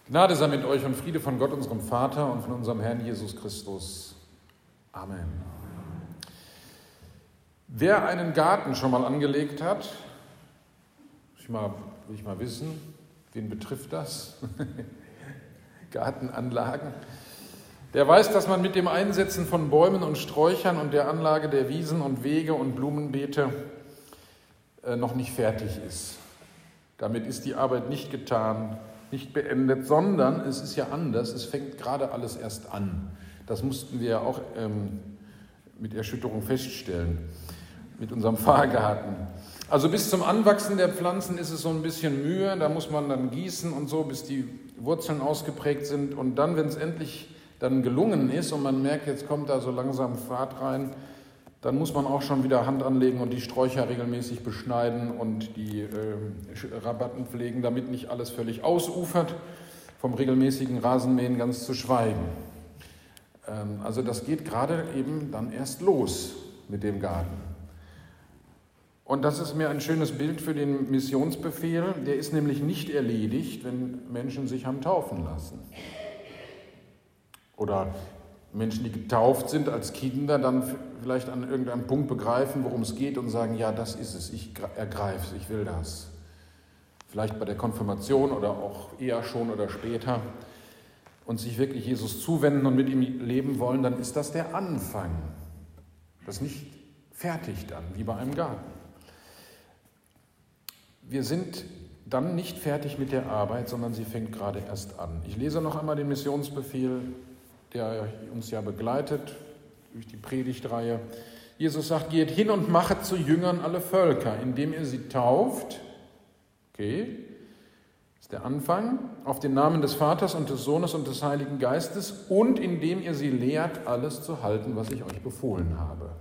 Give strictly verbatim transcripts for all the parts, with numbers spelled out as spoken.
Gnade sei mit euch und Friede von Gott, unserem Vater, und von unserem Herrn Jesus Christus. Amen. Wer einen Garten schon mal angelegt hat, will ich mal, will ich mal wissen, wen betrifft das? Gartenanlagen. Der weiß, dass man mit dem Einsetzen von Bäumen und Sträuchern und der Anlage der Wiesen und Wege und Blumenbeete äh, noch nicht fertig ist. Damit ist die Arbeit nicht getan, nicht beendet, sondern es ist ja anders, es fängt gerade alles erst an. Das mussten wir ja auch ähm, mit Erschütterung feststellen, mit unserem Pfarrgarten. Also bis zum Anwachsen der Pflanzen ist es so ein bisschen Mühe, da muss man dann gießen und so, bis die Wurzeln ausgeprägt sind. Und dann, wenn es endlich dann gelungen ist und man merkt, jetzt kommt da so langsam Fahrt rein, dann muss man auch schon wieder Hand anlegen und die Sträucher regelmäßig beschneiden und die äh, Rabatten pflegen, damit nicht alles völlig ausufert, vom regelmäßigen Rasenmähen ganz zu schweigen. Ähm, also das geht gerade eben dann erst los mit dem Garten. Und das ist mir ein schönes Bild für den Missionsbefehl. Der ist nämlich nicht erledigt, wenn Menschen sich haben taufen lassen. Oder Menschen, die getauft sind als Kinder, dann vielleicht an irgendeinem Punkt begreifen, worum es geht und sagen, ja, das ist es, ich ergreife es, ich will das. Vielleicht bei der Konfirmation oder auch eher schon oder später und sich wirklich Jesus zuwenden und mit ihm leben wollen, dann ist das der Anfang. Das ist nicht fertig dann, wie bei einem Garten. Wir sind dann nicht fertig mit der Arbeit, sondern sie fängt gerade erst an. Ich lese noch einmal den Missionsbefehl, der uns ja begleitet durch die Predigtreihe. Jesus sagt, geht hin und machet zu Jüngern alle Völker, indem ihr sie tauft, okay, das ist der Anfang, auf den Namen des Vaters und des Sohnes und des Heiligen Geistes und indem ihr sie lehrt, alles zu halten, was ich euch befohlen habe.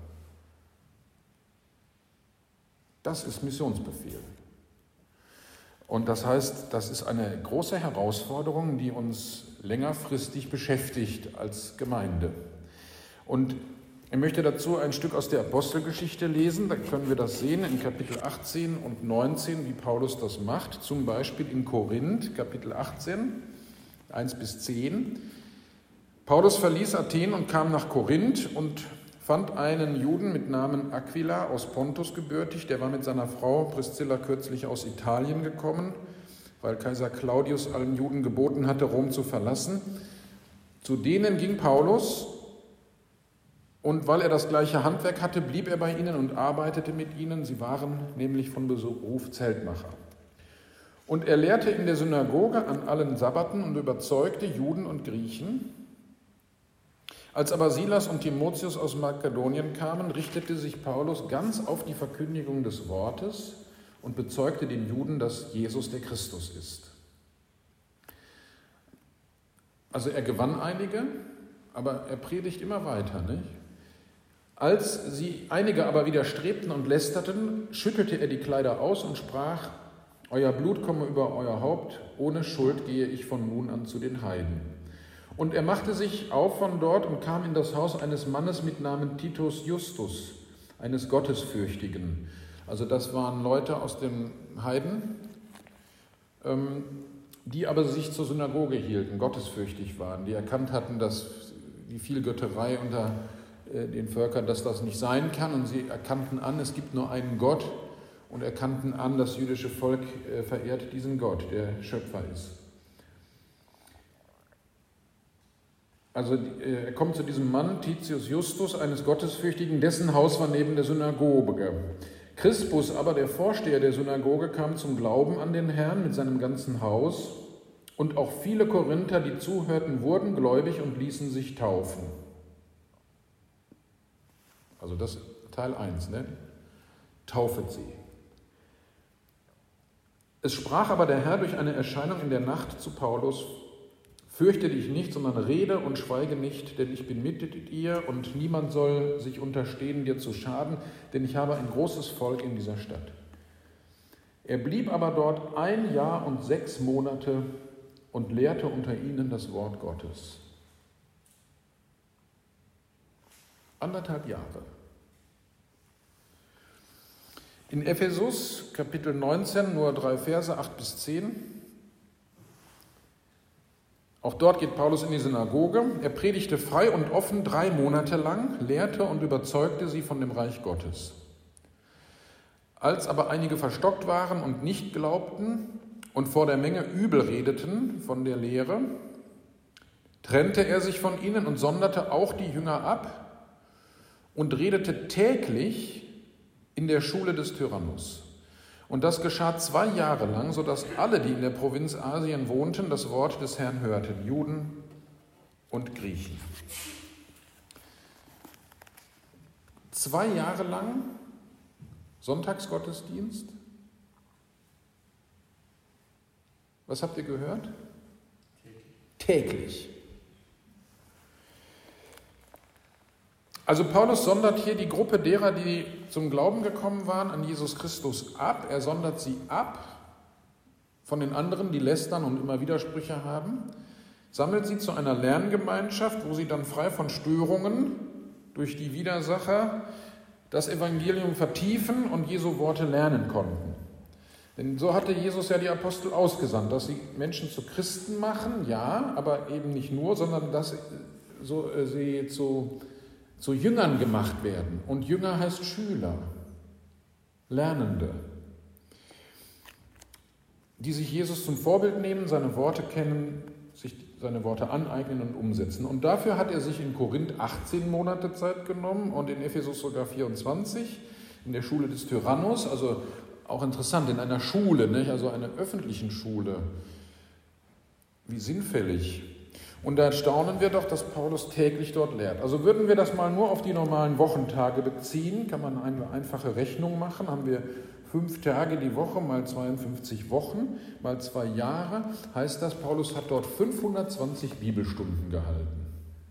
Das ist Missionsbefehl. Und das heißt, das ist eine große Herausforderung, die uns längerfristig beschäftigt als Gemeinde. Und ich möchte dazu ein Stück aus der Apostelgeschichte lesen, da können wir das sehen in Kapitel achtzehn und neunzehn, wie Paulus das macht, zum Beispiel in Korinth, Kapitel achtzehn, eins bis zehn. Paulus verließ Athen und kam nach Korinth und fand einen Juden mit Namen Aquila aus Pontus gebürtig, der war mit seiner Frau Priscilla kürzlich aus Italien gekommen, weil Kaiser Claudius allen Juden geboten hatte, Rom zu verlassen. Zu denen ging Paulus und weil er das gleiche Handwerk hatte, blieb er bei ihnen und arbeitete mit ihnen. Sie waren nämlich von Beruf Zeltmacher. Und er lehrte in der Synagoge an allen Sabbaten und überzeugte Juden und Griechen. Als aber Silas und Timotheus aus Makedonien kamen, richtete sich Paulus ganz auf die Verkündigung des Wortes und bezeugte den Juden, dass Jesus der Christus ist. Also er gewann einige, aber er predigt immer weiter, nicht? Als sie einige aber widerstrebten und lästerten, schüttelte er die Kleider aus und sprach, euer Blut komme über euer Haupt, ohne Schuld gehe ich von nun an zu den Heiden. Und er machte sich auf von dort und kam in das Haus eines Mannes mit Namen Titus Justus, eines Gottesfürchtigen. Also das waren Leute aus den Heiden, die aber sich zur Synagoge hielten, gottesfürchtig waren, die erkannt hatten, dass die Vielgötterei unter den Völkern, dass das nicht sein kann. Und sie erkannten an, es gibt nur einen Gott und erkannten an, das jüdische Volk verehrt diesen Gott, der Schöpfer ist. Also er kommt zu diesem Mann, Titius Justus, eines Gottesfürchtigen, dessen Haus war neben der Synagoge. Crispus aber, der Vorsteher der Synagoge, kam zum Glauben an den Herrn mit seinem ganzen Haus und auch viele Korinther, die zuhörten, wurden gläubig und ließen sich taufen. Also das ist Teil eins, ne? Taufet sie. Es sprach aber der Herr durch eine Erscheinung in der Nacht zu Paulus, fürchte dich nicht, sondern rede und schweige nicht, denn ich bin mit dir und niemand soll sich unterstehen, dir zu schaden, denn ich habe ein großes Volk in dieser Stadt. Er blieb aber dort ein Jahr und sechs Monate und lehrte unter ihnen das Wort Gottes. Anderthalb Jahre. In Ephesus, Kapitel neunzehn, nur drei Verse, acht bis zehn. Auch dort geht Paulus in die Synagoge. Er predigte frei und offen drei Monate lang, lehrte und überzeugte sie von dem Reich Gottes. Als aber einige verstockt waren und nicht glaubten und vor der Menge übel redeten von der Lehre, trennte er sich von ihnen und sonderte auch die Jünger ab und redete täglich in der Schule des Tyrannus. Und das geschah zwei Jahre lang, sodass alle, die in der Provinz Asien wohnten, das Wort des Herrn hörten, Juden und Griechen. Zwei Jahre lang Sonntagsgottesdienst. Was habt ihr gehört? Täglich. Täglich. Also Paulus sondert hier die Gruppe derer, die zum Glauben gekommen waren, an Jesus Christus ab. Er sondert sie ab von den anderen, die lästern und immer Widersprüche haben, sammelt sie zu einer Lerngemeinschaft, wo sie dann frei von Störungen durch die Widersacher das Evangelium vertiefen und Jesu Worte lernen konnten. Denn so hatte Jesus ja die Apostel ausgesandt, dass sie Menschen zu Christen machen, ja, aber eben nicht nur, sondern dass so, äh, sie zu zu Jüngern gemacht werden. Und Jünger heißt Schüler, Lernende, die sich Jesus zum Vorbild nehmen, seine Worte kennen, sich seine Worte aneignen und umsetzen. Und dafür hat er sich in Korinth achtzehn Monate Zeit genommen und in Ephesus sogar vierundzwanzig, in der Schule des Tyrannus, also auch interessant, in einer Schule, nicht? Also einer öffentlichen Schule. Wie sinnfällig. Und da staunen wir doch, dass Paulus täglich dort lehrt. Also würden wir das mal nur auf die normalen Wochentage beziehen, kann man eine einfache Rechnung machen, haben wir fünf Tage die Woche mal zweiundfünfzig Wochen, mal zwei Jahre, heißt das, Paulus hat dort fünfhundertzwanzig Bibelstunden gehalten.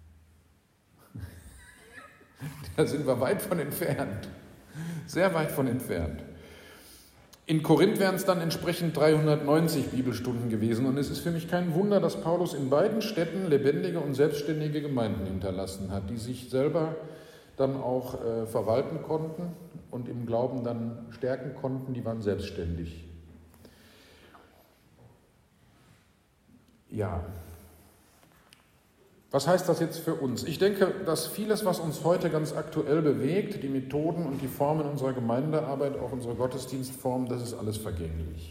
Da sind wir weit von entfernt, sehr weit von entfernt. In Korinth wären es dann entsprechend dreihundertneunzig Bibelstunden gewesen. Und es ist für mich kein Wunder, dass Paulus in beiden Städten lebendige und selbstständige Gemeinden hinterlassen hat, die sich selber dann auch äh, verwalten konnten und im Glauben dann stärken konnten. Die waren selbstständig. Ja. Was heißt das jetzt für uns? Ich denke, dass vieles, was uns heute ganz aktuell bewegt, die Methoden und die Formen unserer Gemeindearbeit, auch unsere Gottesdienstformen, das ist alles vergänglich.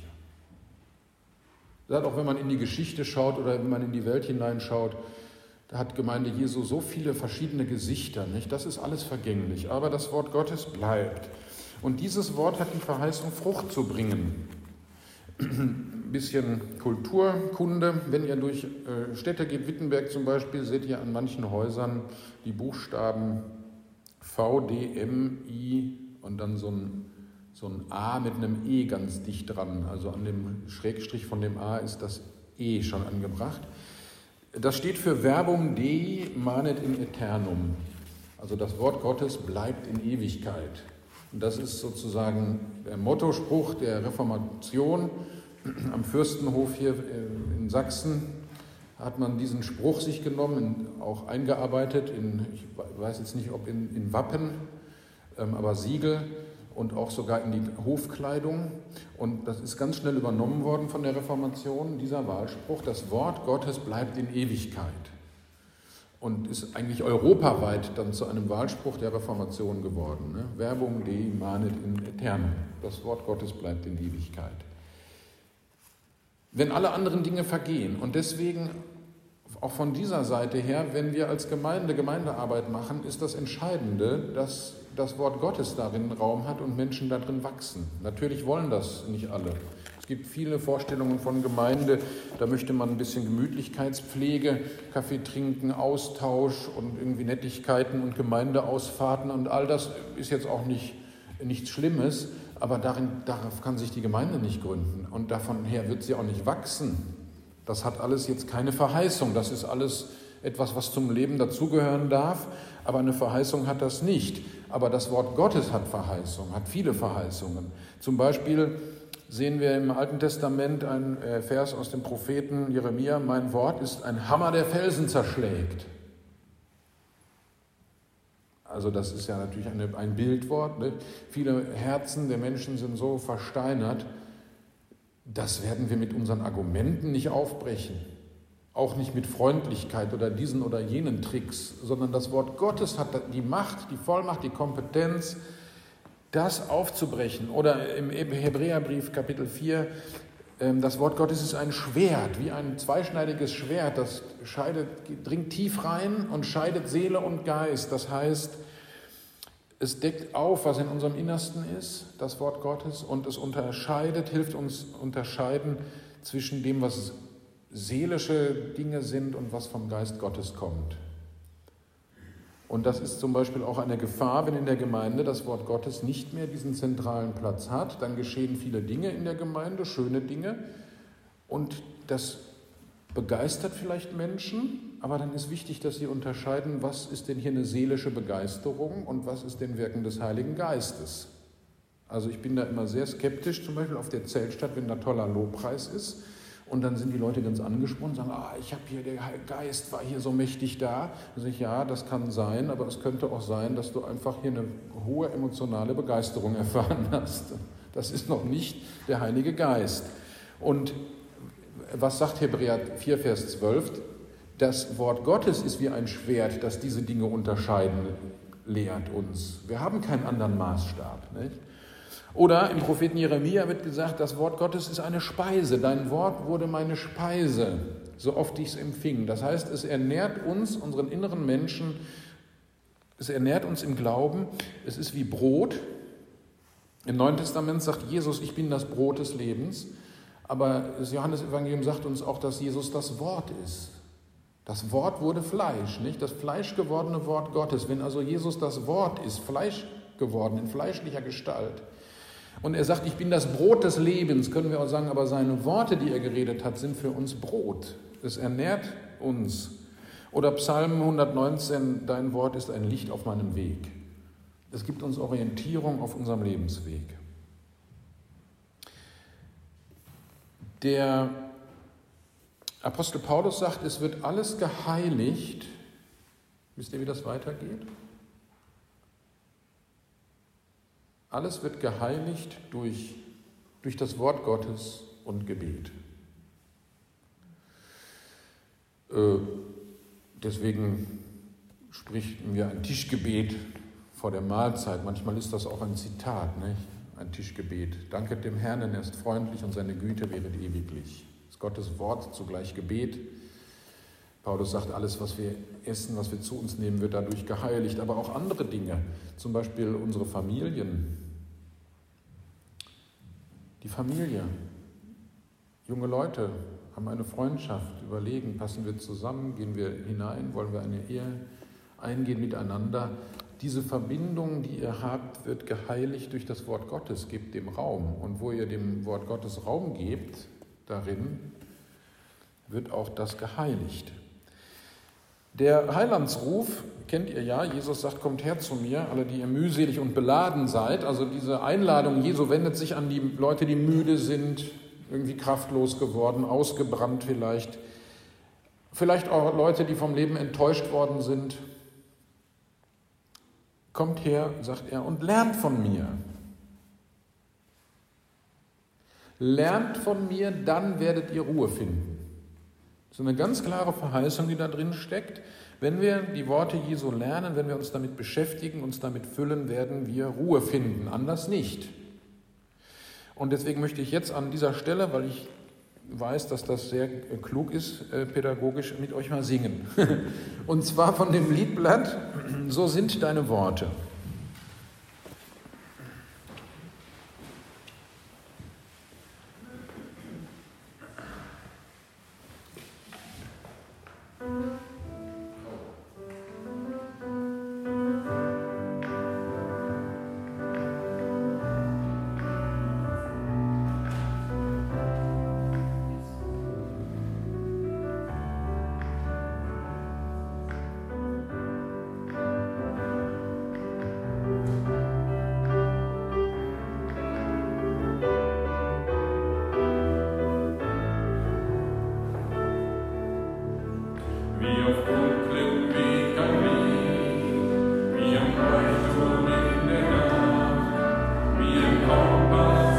Auch wenn man in die Geschichte schaut oder wenn man in die Welt hineinschaut, da hat Gemeinde Jesu so viele verschiedene Gesichter, nicht? Das ist alles vergänglich, aber das Wort Gottes bleibt. Und dieses Wort hat die Verheißung, Frucht zu bringen. Ein bisschen Kulturkunde. Wenn ihr durch Städte geht, Wittenberg zum Beispiel, seht ihr an manchen Häusern die Buchstaben V, D, M, I und dann so ein, so ein A mit einem E ganz dicht dran. Also an dem Schrägstrich von dem A ist das E schon angebracht. Das steht für Verbum Dei manet in aeternum. Also das Wort Gottes bleibt in Ewigkeit. Und das ist sozusagen der Mottospruch der Reformation. Am Fürstenhof hier in Sachsen hat man diesen Spruch sich genommen, auch eingearbeitet in, ich weiß jetzt nicht, ob in, in Wappen, aber Siegel und auch sogar in die Hofkleidung. Und das ist ganz schnell übernommen worden von der Reformation, dieser Wahlspruch, das Wort Gottes bleibt in Ewigkeit. Und ist eigentlich europaweit dann zu einem Wahlspruch der Reformation geworden. Ne? Verbum Dei manet in aeternum. Das Wort Gottes bleibt in Ewigkeit. Wenn alle anderen Dinge vergehen und deswegen auch von dieser Seite her, wenn wir als Gemeinde Gemeindearbeit machen, ist das Entscheidende, dass das Wort Gottes darin Raum hat und Menschen darin wachsen. Natürlich wollen das nicht alle. Es gibt viele Vorstellungen von Gemeinde, da möchte man ein bisschen Gemütlichkeitspflege, Kaffee trinken, Austausch und irgendwie Nettigkeiten und Gemeindeausfahrten und all das ist jetzt auch nicht, nichts Schlimmes, aber darin, darauf kann sich die Gemeinde nicht gründen und davon her wird sie auch nicht wachsen. Das hat alles jetzt keine Verheißung, das ist alles etwas, was zum Leben dazugehören darf, aber eine Verheißung hat das nicht. Aber das Wort Gottes hat Verheißung, hat viele Verheißungen. Zum Beispiel sehen wir im Alten Testament einen Vers aus dem Propheten Jeremia, mein Wort ist ein Hammer, der Felsen zerschlägt. Also das ist ja natürlich eine, ein Bildwort. Ne? Viele Herzen der Menschen sind so versteinert, das werden wir mit unseren Argumenten nicht aufbrechen. auch nicht mit Freundlichkeit oder diesen oder jenen Tricks, sondern das Wort Gottes hat die Macht, die Vollmacht, die Kompetenz, das aufzubrechen. Oder im Hebräerbrief Kapitel vier, das Wort Gottes ist ein Schwert, wie ein zweischneidiges Schwert, das scheidet, dringt tief rein und scheidet Seele und Geist. Das heißt, es deckt auf, was in unserem Innersten ist, das Wort Gottes, und es unterscheidet, hilft uns unterscheiden zwischen dem, was seelische Dinge sind und was vom Geist Gottes kommt. Und das ist zum Beispiel auch eine Gefahr, wenn in der Gemeinde das Wort Gottes nicht mehr diesen zentralen Platz hat. Dann geschehen viele Dinge in der Gemeinde, schöne Dinge, und das begeistert vielleicht Menschen, aber dann ist wichtig, dass sie unterscheiden, was ist denn hier eine seelische Begeisterung und was ist denn Wirken des Heiligen Geistes. Also ich bin da immer sehr skeptisch, zum Beispiel auf der Zeltstadt, wenn da toller Lobpreis ist. Und dann sind die Leute ganz angesprochen und sagen, ah, ich habe hier, der Geist war hier so mächtig da. Dann sage ich, ja, das kann sein, aber es könnte auch sein, dass du einfach hier eine hohe emotionale Begeisterung erfahren hast. Das ist noch nicht der Heilige Geist. Und was sagt Hebräer vier, Vers zwölf? Das Wort Gottes ist wie ein Schwert, das diese Dinge unterscheiden lehrt uns. Wir haben keinen anderen Maßstab, nicht? Oder im Propheten Jeremia wird gesagt, das Wort Gottes ist eine Speise. Dein Wort wurde meine Speise, so oft ich es empfing. Das heißt, es ernährt uns, unseren inneren Menschen, es ernährt uns im Glauben. Es ist wie Brot. Im Neuen Testament sagt Jesus, ich bin das Brot des Lebens. Aber das Johannesevangelium sagt uns auch, dass Jesus das Wort ist. Das Wort wurde Fleisch, nicht? Das fleischgewordene Wort Gottes. Wenn also Jesus das Wort ist, Fleisch geworden, in fleischlicher Gestalt, und er sagt, ich bin das Brot des Lebens, können wir auch sagen, aber seine Worte, die er geredet hat, sind für uns Brot. Es ernährt uns. Oder Psalm hundertneunzehn, dein Wort ist ein Licht auf meinem Weg. Es gibt uns Orientierung auf unserem Lebensweg. Der Apostel Paulus sagt, es wird alles geheiligt. Wisst ihr, wie das weitergeht? Alles wird geheiligt durch, durch das Wort Gottes und Gebet. Äh, deswegen sprechen wir ein Tischgebet vor der Mahlzeit. Manchmal ist das auch ein Zitat, nicht? Ein Tischgebet. Danket dem Herrn, denn er ist freundlich und seine Güte wäret ewiglich. Das ist Gottes Wort, zugleich Gebet. Paulus sagt, alles, was wir essen, was wir zu uns nehmen, wird dadurch geheiligt. Aber auch andere Dinge, zum Beispiel unsere Familien. Die Familie. Junge Leute haben eine Freundschaft, überlegen, passen wir zusammen, gehen wir hinein, wollen wir eine Ehe eingehen miteinander. Diese Verbindung, die ihr habt, wird geheiligt durch das Wort Gottes. Gebt dem Raum. Und wo ihr dem Wort Gottes Raum gebt, darin wird auch das geheiligt. Der Heilandsruf kennt ihr ja. Jesus sagt, kommt her zu mir, alle, die ihr mühselig und beladen seid. Also diese Einladung Jesu wendet sich an die Leute, die müde sind, irgendwie kraftlos geworden, ausgebrannt vielleicht. Vielleicht auch Leute, die vom Leben enttäuscht worden sind. Kommt her, sagt er, und lernt von mir. Lernt von mir, dann werdet ihr Ruhe finden. Das ist eine ganz klare Verheißung, die da drin steckt. Wenn wir die Worte Jesu lernen, wenn wir uns damit beschäftigen, uns damit füllen, werden wir Ruhe finden, anders nicht. Und deswegen möchte ich jetzt an dieser Stelle, weil ich weiß, dass das sehr klug ist, pädagogisch mit euch mal singen. Und zwar von dem Liedblatt So sind deine Worte.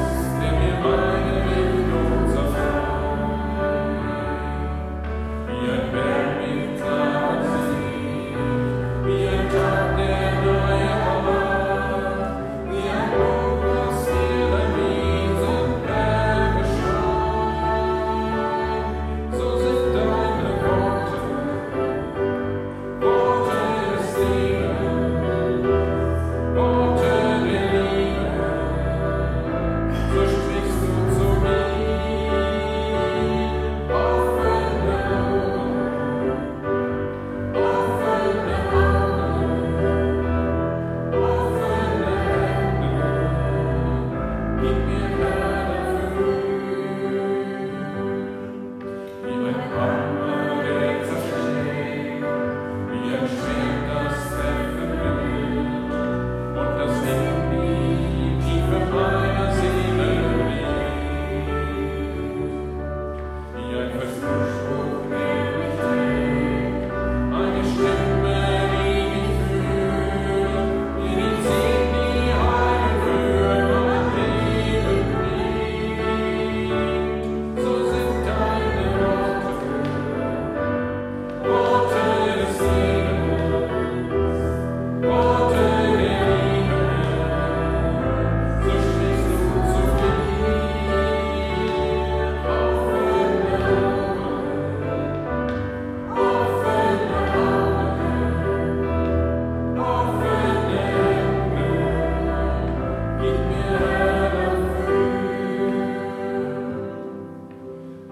Wie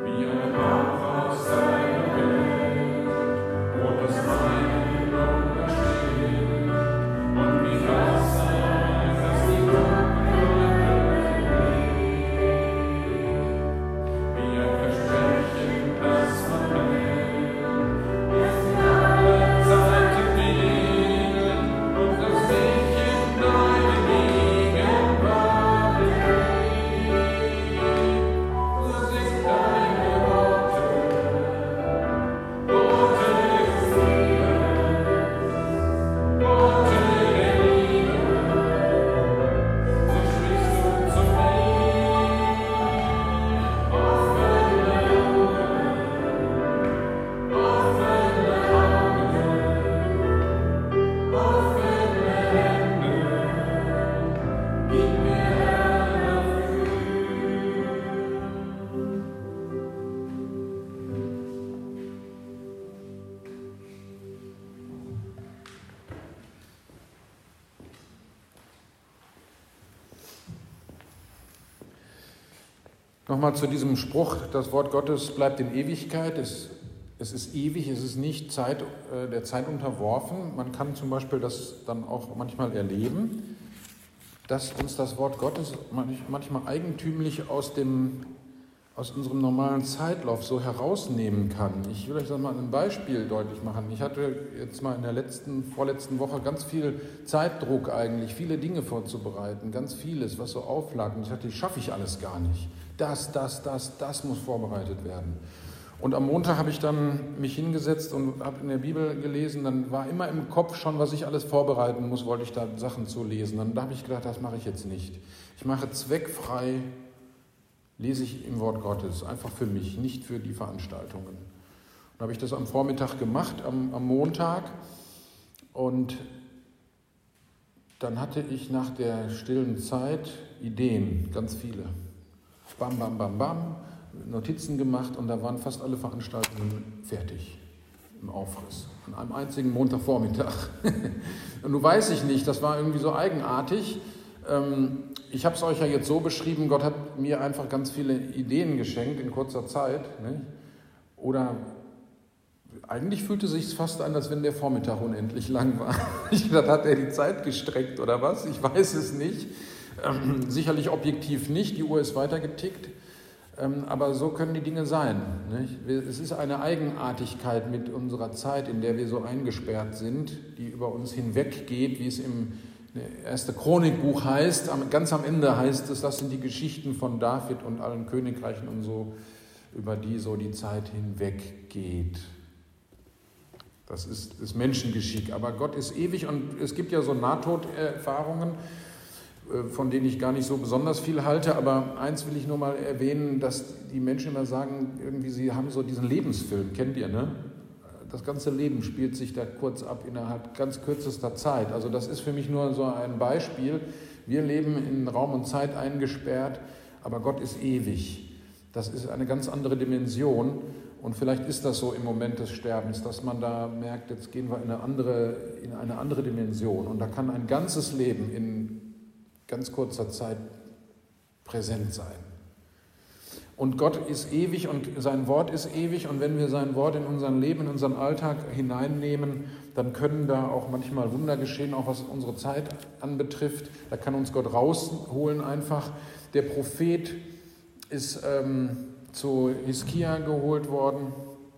Nochmal zu diesem Spruch, das Wort Gottes bleibt in Ewigkeit, es, es ist ewig, es ist nicht Zeit, äh, der Zeit unterworfen. Man kann zum Beispiel das dann auch manchmal erleben, dass uns das Wort Gottes manchmal eigentümlich aus, dem, aus unserem normalen Zeitlauf so herausnehmen kann. Ich will euch das mal ein Beispiel deutlich machen. Ich hatte jetzt mal in der letzten, vorletzten Woche ganz viel Zeitdruck eigentlich, viele Dinge vorzubereiten, ganz vieles, was so auflag. Und ich dachte, das schaffe ich alles gar nicht. Das, das, das, das muss vorbereitet werden. Und am Montag habe ich dann mich hingesetzt und habe in der Bibel gelesen. Dann war immer im Kopf schon, was ich alles vorbereiten muss, wollte ich da Sachen zu lesen. Dann habe ich gedacht, das mache ich jetzt nicht. Ich mache zweckfrei, lese ich im Wort Gottes, einfach für mich, nicht für die Veranstaltungen. Dann habe ich das am Vormittag gemacht, am, am Montag. Und dann hatte ich nach der stillen Zeit Ideen, ganz viele. Bam, bam, bam, bam, Notizen gemacht und da waren fast alle Veranstaltungen fertig im Aufriss. An einem einzigen Montagvormittag. Und nun weiß ich nicht, das war irgendwie so eigenartig. Ich habe es euch ja jetzt so beschrieben, Gott hat mir einfach ganz viele Ideen geschenkt in kurzer Zeit. Oder eigentlich fühlte es sich fast an, als wenn der Vormittag unendlich lang war. Ich dachte, hat er die Zeit gestreckt oder was? Ich weiß es nicht. Ähm, sicherlich objektiv nicht, die Uhr ist weitergetickt, ähm, aber so können die Dinge sein. Nicht? Es ist eine Eigenartigkeit mit unserer Zeit, in der wir so eingesperrt sind, die über uns hinweggeht, wie es im erste Chronikbuch heißt. Am, ganz am Ende heißt es, das sind die Geschichten von David und allen Königreichen und so, über die so die Zeit hinweggeht. Das ist das Menschengeschick, aber Gott ist ewig und es gibt ja so Nahtoderfahrungen, von denen ich gar nicht so besonders viel halte, aber eins will ich nur mal erwähnen, dass die Menschen immer sagen, irgendwie sie haben so diesen Lebensfilm, kennt ihr, ne? Das ganze Leben spielt sich da kurz ab innerhalb ganz kürzester Zeit. Also das ist für mich nur so ein Beispiel. Wir leben in Raum und Zeit eingesperrt, aber Gott ist ewig. Das ist eine ganz andere Dimension und vielleicht ist das so im Moment des Sterbens, dass man da merkt, jetzt gehen wir in eine andere, in eine andere Dimension und da kann ein ganzes Leben in ganz kurzer Zeit präsent sein. Und Gott ist ewig und sein Wort ist ewig und wenn wir sein Wort in unser Leben, in unseren Alltag hineinnehmen, dann können da auch manchmal Wunder geschehen, auch was unsere Zeit anbetrifft. Da kann uns Gott rausholen einfach. Der Prophet ist ähm, zu Hiskia geholt worden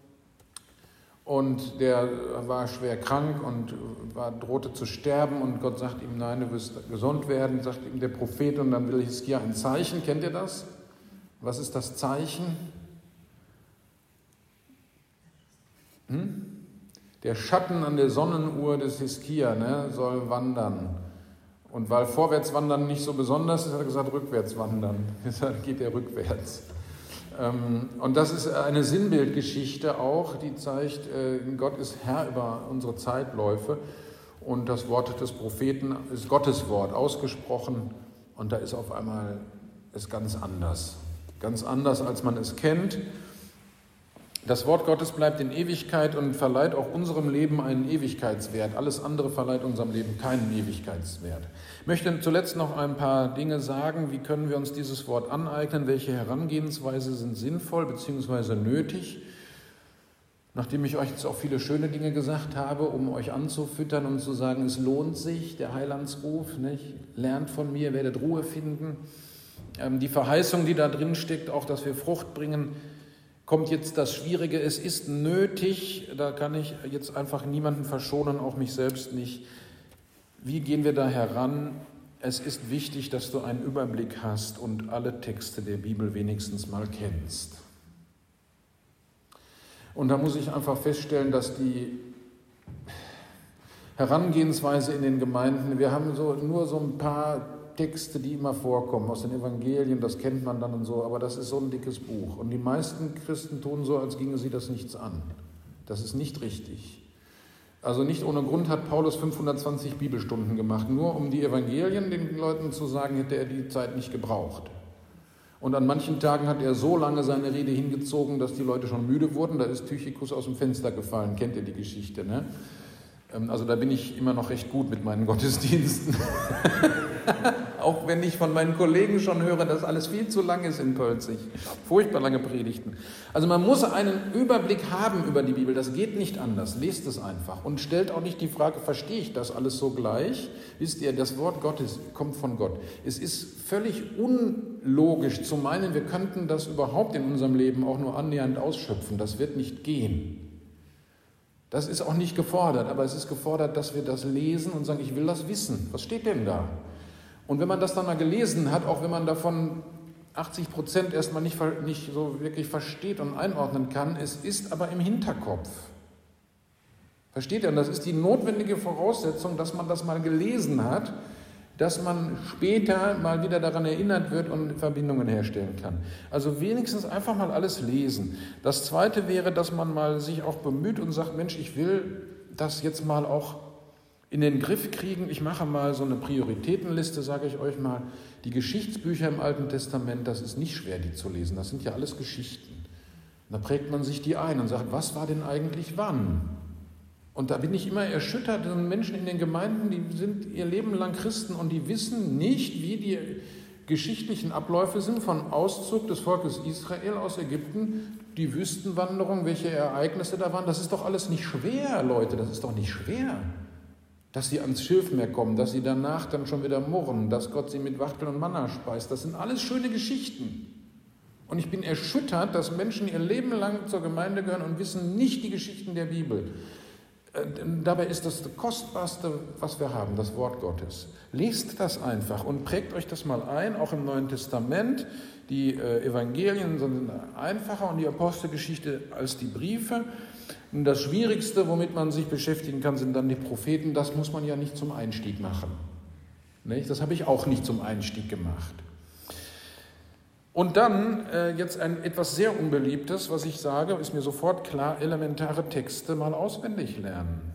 und der war schwer krank und war, drohte zu sterben und Gott sagt ihm, nein, du wirst gesund werden, sagt ihm der Prophet und dann will Hiskia ein Zeichen. Kennt ihr das? Was ist das Zeichen? Hm? Der Schatten an der Sonnenuhr des Hiskia, ne, soll wandern. Und weil Vorwärtswandern nicht so besonders ist, hat er gesagt, rückwärts wandern. Deshalb geht er rückwärts. Und das ist eine Sinnbildgeschichte auch, die zeigt, Gott ist Herr über unsere Zeitläufe und das Wort des Propheten ist Gottes Wort ausgesprochen und da ist auf einmal es ganz anders. Ganz anders, als man es kennt. Das Wort Gottes bleibt in Ewigkeit und verleiht auch unserem Leben einen Ewigkeitswert. Alles andere verleiht unserem Leben keinen Ewigkeitswert. Ich möchte zuletzt noch ein paar Dinge sagen. Wie können wir uns dieses Wort aneignen? Welche Herangehensweise sind sinnvoll bzw. nötig? Nachdem ich euch jetzt auch viele schöne Dinge gesagt habe, um euch anzufüttern und zu sagen, es lohnt sich, der Heilandsruf, nicht? Lernt von mir, werdet Ruhe finden. Ähm, die Verheißung, die da drin steckt, auch, dass wir Frucht bringen, kommt jetzt das Schwierige. Es ist nötig, da kann ich jetzt einfach niemanden verschonen, auch mich selbst nicht. Wie gehen wir da heran? Es ist wichtig, dass du einen Überblick hast und alle Texte der Bibel wenigstens mal kennst. Und da muss ich einfach feststellen, dass die Herangehensweise in den Gemeinden, wir haben so nur so ein paar Texte, die immer vorkommen aus den Evangelien, das kennt man dann und so, aber das ist so ein dickes Buch. Und die meisten Christen tun so, als ginge sie das nichts an. Das ist nicht richtig. Also nicht ohne Grund hat Paulus fünfhundertzwanzig Bibelstunden gemacht, nur um die Evangelien den Leuten zu sagen, hätte er die Zeit nicht gebraucht. Und an manchen Tagen hat er so lange seine Rede hingezogen, dass die Leute schon müde wurden. Da ist Tychicus aus dem Fenster gefallen, kennt ihr die Geschichte, ne? Also da bin ich immer noch recht gut mit meinen Gottesdiensten. Auch wenn ich von meinen Kollegen schon höre, dass alles viel zu lang ist in Pölzig. Furchtbar lange Predigten. Also man muss einen Überblick haben über die Bibel. Das geht nicht anders. Lest es einfach. Und stellt auch nicht die Frage, verstehe ich das alles so gleich? Wisst ihr, das Wort Gottes kommt von Gott. Es ist völlig unlogisch zu meinen, wir könnten das überhaupt in unserem Leben auch nur annähernd ausschöpfen. Das wird nicht gehen. Das ist auch nicht gefordert, aber es ist gefordert, dass wir das lesen und sagen, ich will das wissen. Was steht denn da? Und wenn man das dann mal gelesen hat, auch wenn man davon achtzig Prozent erstmal nicht, nicht so wirklich versteht und einordnen kann, es ist aber im Hinterkopf. Versteht ihr? Und das ist die notwendige Voraussetzung, dass man das mal gelesen hat, dass man später mal wieder daran erinnert wird und Verbindungen herstellen kann. Also wenigstens einfach mal alles lesen. Das Zweite wäre, dass man mal sich auch bemüht und sagt, Mensch, ich will das jetzt mal auch in den Griff kriegen. Ich mache mal so eine Prioritätenliste, sage ich euch mal. Die Geschichtsbücher im Alten Testament, das ist nicht schwer, die zu lesen. Das sind ja alles Geschichten. Da prägt man sich die ein und sagt, was war denn eigentlich wann? Und da bin ich immer erschüttert, Menschen in den Gemeinden, die sind ihr Leben lang Christen und die wissen nicht, wie die geschichtlichen Abläufe sind von Auszug des Volkes Israel aus Ägypten, die Wüstenwanderung, welche Ereignisse da waren. Das ist doch alles nicht schwer, Leute, das ist doch nicht schwer. Dass sie ans Schilfmeer kommen, dass sie danach dann schon wieder murren, dass Gott sie mit Wachteln und Manna speist, das sind alles schöne Geschichten. Und ich bin erschüttert, dass Menschen ihr Leben lang zur Gemeinde gehören und wissen nicht die Geschichten der Bibel. Dabei ist das das Kostbarste, was wir haben, das Wort Gottes. Lest das einfach und prägt euch das mal ein, auch im Neuen Testament. Die Evangelien sind einfacher und die Apostelgeschichte als die Briefe. Und das Schwierigste, womit man sich beschäftigen kann, sind dann die Propheten. Das muss man ja nicht zum Einstieg machen. Das habe ich auch nicht zum Einstieg gemacht. Und dann äh, jetzt ein etwas sehr Unbeliebtes, was ich sage, ist mir sofort klar, elementare Texte mal auswendig lernen.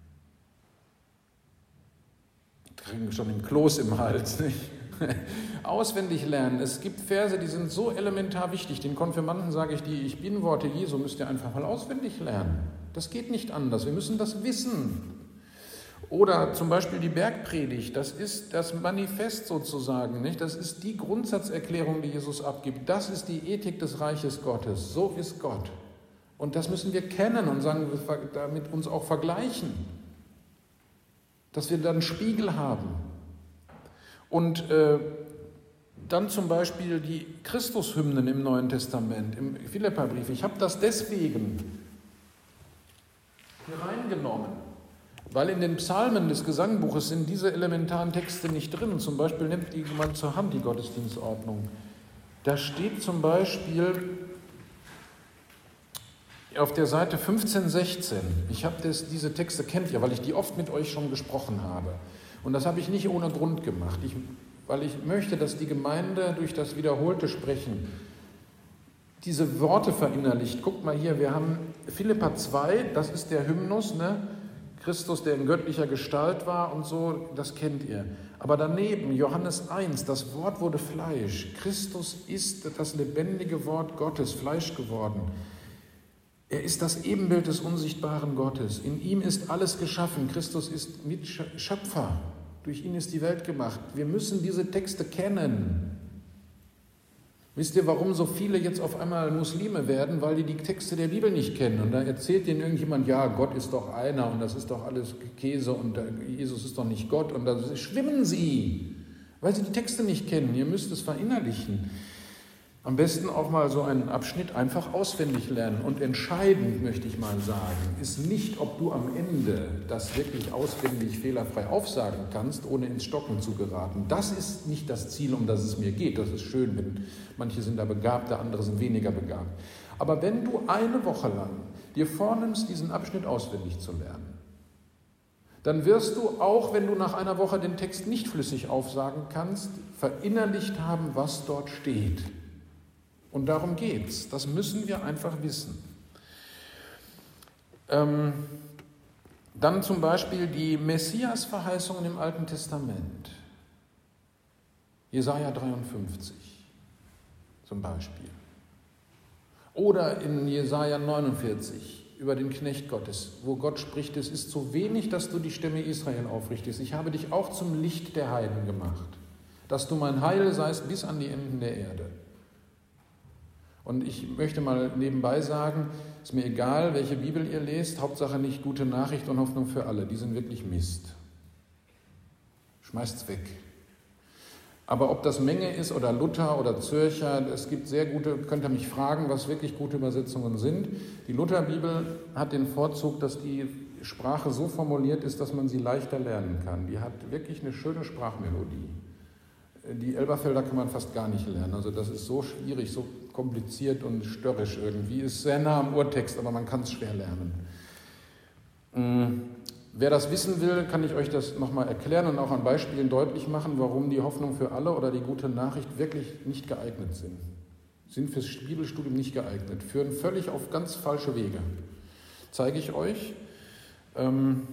Kriegen wir schon den Kloß im Hals, nicht? Auswendig lernen. Es gibt Verse, die sind so elementar wichtig. Den Konfirmanden sage ich, die Ich Bin-Worte Jesu müsst ihr einfach mal auswendig lernen. Das geht nicht anders. Wir müssen das wissen. Oder zum Beispiel die Bergpredigt, das ist das Manifest sozusagen, nicht? Das ist die Grundsatzerklärung, die Jesus abgibt. Das ist die Ethik des Reiches Gottes. So ist Gott. Und das müssen wir kennen und sagen, damit uns auch vergleichen. Dass wir dann einen Spiegel haben. Und äh, dann zum Beispiel die Christushymnen im Neuen Testament, im Philipperbrief. Ich habe das deswegen hier reingenommen. Weil in den Psalmen des Gesangbuches sind diese elementaren Texte nicht drin. Zum Beispiel nimmt die man zur Hand die Gottesdienstordnung. Da steht zum Beispiel auf der Seite fünfzehn, sechzehn. Ich habe das, diese Texte kennt ihr, weil ich die oft mit euch schon gesprochen habe. Und das habe ich nicht ohne Grund gemacht, ich, weil ich möchte, dass die Gemeinde durch das wiederholte Sprechen diese Worte verinnerlicht. Guckt mal hier, wir haben Philipper zwei, das ist der Hymnus, ne? Christus, der in göttlicher Gestalt war und so, das kennt ihr. Aber daneben Johannes eins, das Wort wurde Fleisch. Christus ist das lebendige Wort Gottes, Fleisch geworden. Er ist das Ebenbild des unsichtbaren Gottes. In ihm ist alles geschaffen. Christus ist Mitschöpfer. Durch ihn ist die Welt gemacht. Wir müssen diese Texte kennen. Wisst ihr, warum so viele jetzt auf einmal Muslime werden? Weil die die Texte der Bibel nicht kennen. Und da erzählt ihnen irgendjemand, ja, Gott ist doch einer und das ist doch alles Käse und Jesus ist doch nicht Gott. Und da schwimmen sie, weil sie die Texte nicht kennen. Ihr müsst es verinnerlichen. Am besten auch mal so einen Abschnitt einfach auswendig lernen. Und entscheidend, möchte ich mal sagen, ist nicht, ob du am Ende das wirklich auswendig fehlerfrei aufsagen kannst, ohne ins Stocken zu geraten. Das ist nicht das Ziel, um das es mir geht. Das ist schön, wenn manche sind da begabter, andere sind weniger begabt. Aber wenn du eine Woche lang dir vornimmst, diesen Abschnitt auswendig zu lernen, dann wirst du, auch wenn du nach einer Woche den Text nicht flüssig aufsagen kannst, verinnerlicht haben, was dort steht. Und darum geht's. Das müssen wir einfach wissen. Ähm, dann zum Beispiel die Messias-Verheißungen im Alten Testament. Jesaja dreiundfünfzig zum Beispiel. Oder in Jesaja neunundvierzig über den Knecht Gottes, wo Gott spricht, es ist so wenig, dass du die Stämme Israel aufrichtest. Ich habe dich auch zum Licht der Heiden gemacht, dass du mein Heil seist bis an die Enden der Erde. Und ich möchte mal nebenbei sagen, ist mir egal, welche Bibel ihr lest, Hauptsache nicht Gute Nachricht und Hoffnung für alle. Die sind wirklich Mist. Schmeißt's weg. Aber ob das Menge ist oder Luther oder Zürcher, es gibt sehr gute, könnt ihr mich fragen, was wirklich gute Übersetzungen sind. Die Lutherbibel hat den Vorzug, dass die Sprache so formuliert ist, dass man sie leichter lernen kann. Die hat wirklich eine schöne Sprachmelodie. Die Elberfelder kann man fast gar nicht lernen. Also das ist so schwierig, so kompliziert und störrisch irgendwie. Ist sehr nah am Urtext, aber man kann es schwer lernen. Mhm. Wer das wissen will, kann ich euch das nochmal erklären und auch an Beispielen deutlich machen, warum die Hoffnung für alle oder die gute Nachricht wirklich nicht geeignet sind. Sind fürs Bibelstudium nicht geeignet, führen völlig auf ganz falsche Wege. Zeige ich euch. Ähm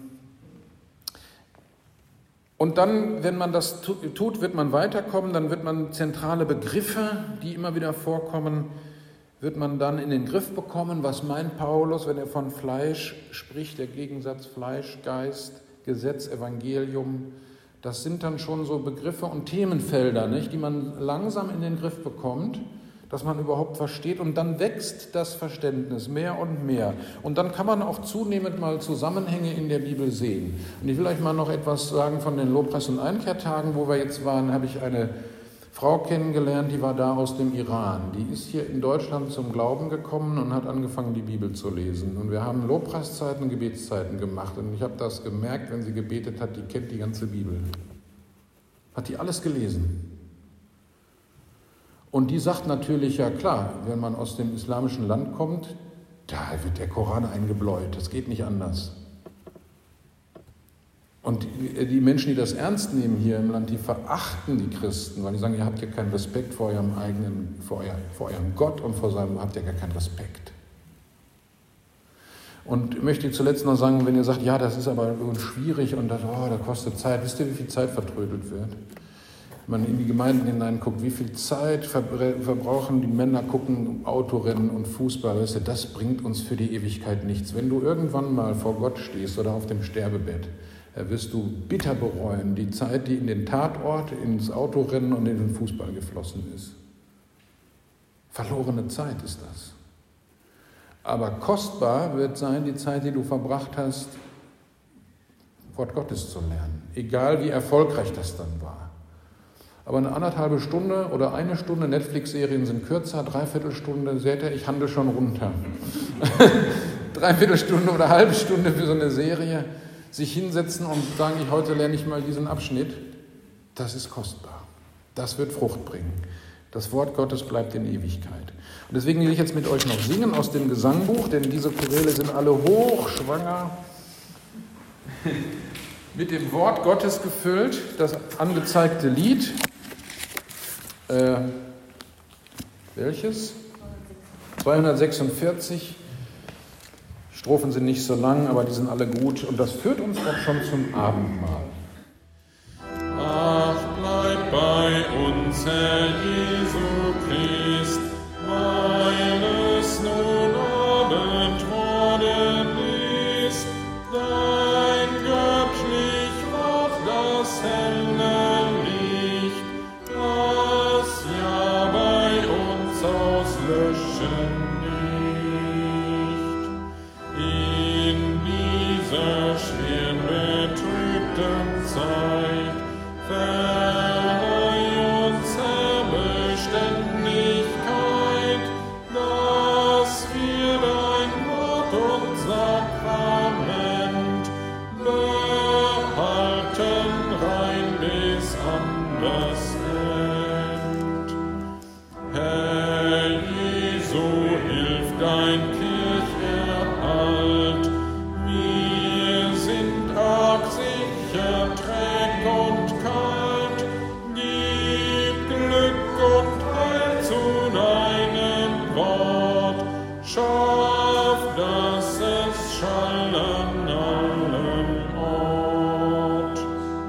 Und dann, wenn man das tut, wird man weiterkommen, dann wird man zentrale Begriffe, die immer wieder vorkommen, wird man dann in den Griff bekommen. Was meint Paulus, wenn er von Fleisch spricht, der Gegensatz Fleisch, Geist, Gesetz, Evangelium? Das sind dann schon so Begriffe und Themenfelder, nicht, die man langsam in den Griff bekommt, dass man überhaupt versteht, und dann wächst das Verständnis mehr und mehr. Und dann kann man auch zunehmend mal Zusammenhänge in der Bibel sehen. Und ich will euch mal noch etwas sagen von den Lobpreis- und Einkehrtagen, wo wir jetzt waren, habe ich eine Frau kennengelernt, die war da aus dem Iran. Die ist hier in Deutschland zum Glauben gekommen und hat angefangen, die Bibel zu lesen. Und wir haben Lobpreiszeiten und Gebetszeiten gemacht. Und ich habe das gemerkt, wenn sie gebetet hat, die kennt die ganze Bibel. Hat die alles gelesen. Und die sagt natürlich, ja klar, wenn man aus dem islamischen Land kommt, da wird der Koran eingebläut, das geht nicht anders. Und die, die Menschen, die das ernst nehmen hier im Land, die verachten die Christen, weil die sagen, ihr habt ja keinen Respekt vor eurem eigenen, vor, euer, vor eurem Gott und vor seinem, habt ihr gar keinen Respekt. Und ich möchte zuletzt noch sagen, wenn ihr sagt, ja, das ist aber schwierig und das, oh, das kostet Zeit, wisst ihr, wie viel Zeit vertrödelt wird? Wenn man in die Gemeinden hineinguckt, wie viel Zeit verbrauchen die Männer, gucken Autorennen und Fußball, weißt du, das bringt uns für die Ewigkeit nichts. Wenn du irgendwann mal vor Gott stehst oder auf dem Sterbebett, wirst du bitter bereuen, die Zeit, die in den Tatort, ins Autorennen und in den Fußball geflossen ist. Verlorene Zeit ist das. Aber kostbar wird sein die Zeit, die du verbracht hast, Wort Gottes zu lernen. Egal wie erfolgreich das dann war. Aber eine anderthalbe Stunde oder eine Stunde, Netflix-Serien sind kürzer, dreiviertel Stunde, seht ihr, ich handle schon runter. Dreiviertel Stunde oder halbe Stunde für so eine Serie, sich hinsetzen und sagen, ich, heute lerne ich mal diesen Abschnitt, das ist kostbar. Das wird Frucht bringen. Das Wort Gottes bleibt in Ewigkeit. Und deswegen will ich jetzt mit euch noch singen aus dem Gesangbuch, denn diese Choräle sind alle hochschwanger, mit dem Wort Gottes gefüllt, das angezeigte Lied. Äh, welches? zweihundertsechsundvierzig. Strophen sind nicht so lang, aber die sind alle gut. Und das führt uns auch schon zum Abendmahl. Ach, bleib bei uns, Herr Jesu Christ, weil es nun Abend Wort und Sakrament behalten rein bis an das End. Herr Jesu, hilf dein Kircherhalt, wir sind arg sicher, träg und kalt, gib Glück und Heil zu deinem Wort, schaff, dass es schall an allem Ort.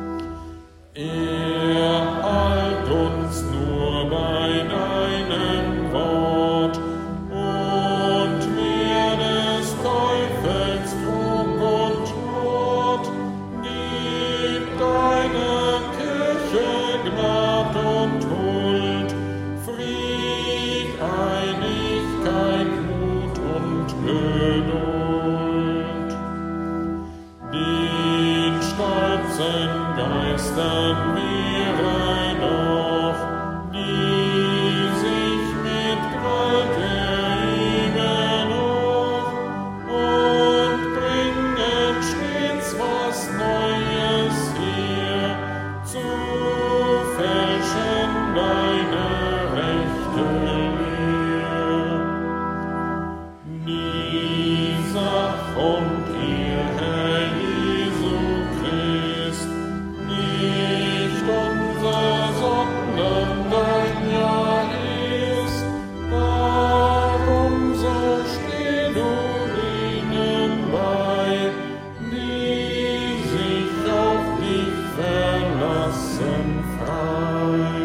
Erhalt uns nur bei deinem Wort und mehr des Teufels Trug und Mord. Gib deiner Kirche Gnad und Huld, Fried, Einigkeit, Mut und Geduld. Den stolzen Geistern wehre doch, die sich mit Gewalt erheben noch und bringen stets was Neues her, zu fälschen deine rechte Lehr. Die Sach und ihr, Herr Jesu Christ, nicht unser, sondern dein Ja ist. Darum so steh du ihnen bei, die sich auf dich verlassen frei.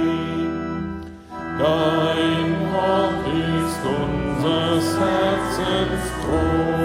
Dein Wort ist unseres Herzens Trost.